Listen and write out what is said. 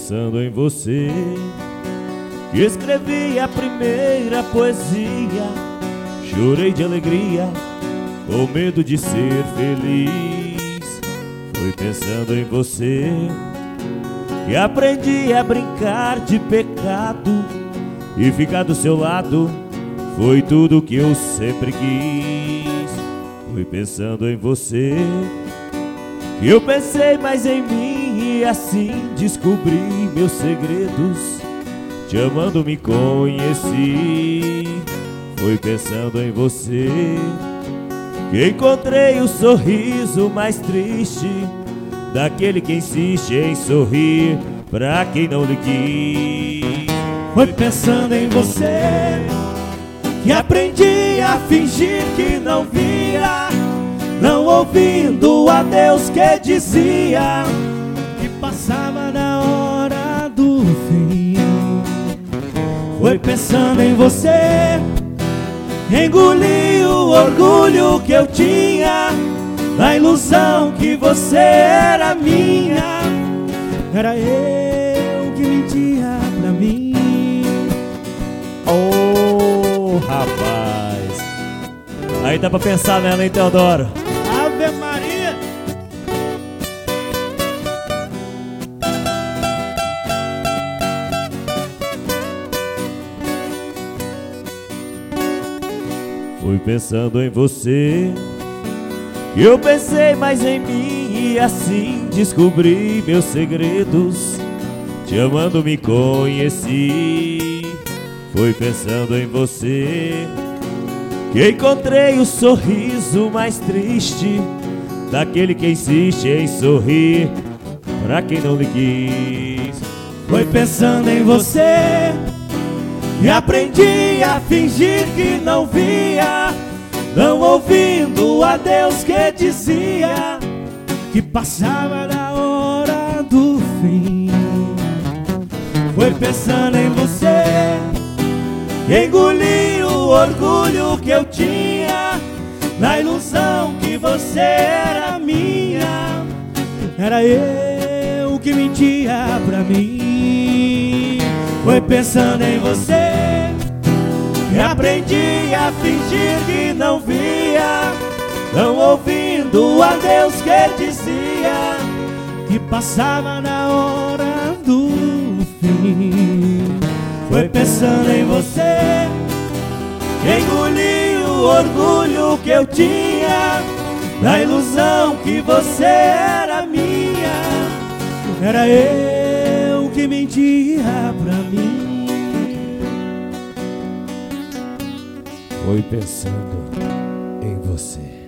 pensando em você, que escrevi a primeira poesia. Chorei de alegria, com medo de ser feliz. Foi pensando em você que aprendi a brincar de pecado, e ficar do seu lado foi tudo que eu sempre quis. Foi pensando em você que eu pensei mais em mim, e assim descobri meus segredos. Te amando me conheci. Foi pensando em você que encontrei o sorriso mais triste daquele que insiste em sorrir pra quem não lhe quis. Foi pensando em você que aprendi a fingir que não via, não ouvindo a Deus que dizia que passava da hora do fim. Foi pensando em você, engoli o orgulho que eu tinha, na ilusão que você era minha. Era eu que mentia pra mim. Oh, rapaz, aí dá pra pensar nela, hein, Teodoro? Ave Maria! Fui pensando em você que eu pensei mais em mim, e assim descobri meus segredos. Te amando me conheci. Foi pensando em você que encontrei o sorriso mais triste daquele que insiste em sorrir pra quem não lhe quis. Foi pensando em você e aprendi a fingir que não via, não ouvindo a Deus que dizia que passava da hora do fim. Foi pensando em você, engoli o orgulho que eu tinha, na ilusão que você era minha. Era eu que mentia pra mim. Foi pensando em você que aprendi a fingir que não via, não ouvindo a Deus que dizia que passava na hora do fim. Foi pensando em você que engoli o orgulho que eu tinha, na ilusão que você era minha. Era eu que mentia pra mim. Foi pensando em você.